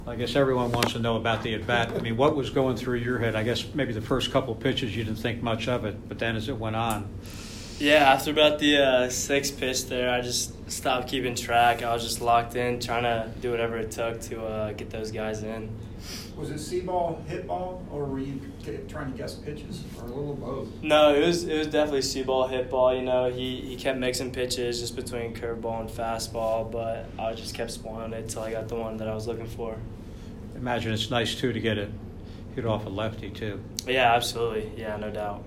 I guess everyone wants to know about the at-bat. I mean, what was going through your head? I guess maybe the first couple of pitches you didn't think much of it, but then as it went on. Yeah, after about the sixth pitch there, I just stopped keeping track. I was just locked in, trying to do whatever it took to get those guys in. Was it see-ball, hit ball, or were you trying to guess pitches, or a little of both? No, it was definitely see-ball, hit ball. You know, he kept mixing pitches just between curveball and fastball, but I just kept spoiling it until I got the one that I was looking for. Imagine it's nice, too, to get it hit off a lefty, too. Yeah, absolutely. Yeah, no doubt.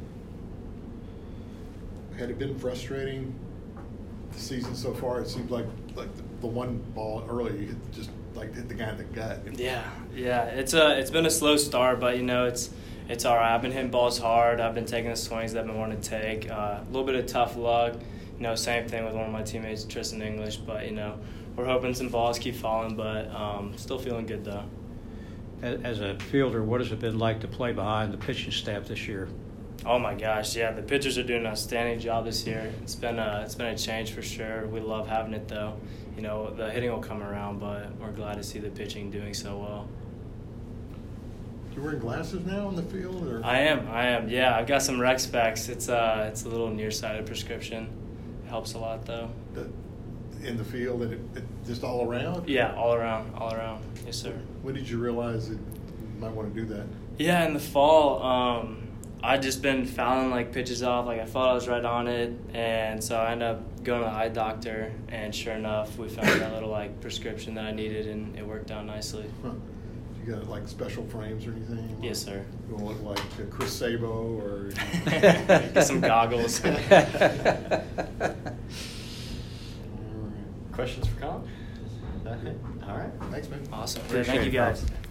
Had it been frustrating the season so far? It seems like the one ball earlier you hit the guy in the gut. Yeah. It's been a slow start, but you know it's all right. I've been hitting balls hard. I've been taking the swings that I've been wanting to take. A little bit of tough luck. You know, same thing with one of my teammates, Tristan English. But you know, we're hoping some balls keep falling, but still feeling good though. As a fielder, what has it been like to play behind the pitching staff this year? Oh my gosh, yeah, the pitchers are doing an outstanding job this year. It's been a change for sure. We love having it though. You know, the hitting will come around, but we're glad to see the pitching doing so well. You wearing glasses now in the field, or? I am. Yeah, I've got some rec specs. It's a little nearsighted prescription. It helps a lot though. In the field, and it just all around? Yeah, all around. Yes, sir. When did you realize that you might want to do that? Yeah, in the fall, I'd just been fouling like pitches off. Like I thought I was right on it, and so I ended up going to the eye doctor, and sure enough, we found that little like prescription that I needed, and it worked out nicely. Huh. You got like special frames or anything? Yes, sir. You want to look like Chris Sabo or? Get some goggles. Questions for Colin? All right. Thanks, man. Awesome. Appreciate Thank you it, guys. Carl.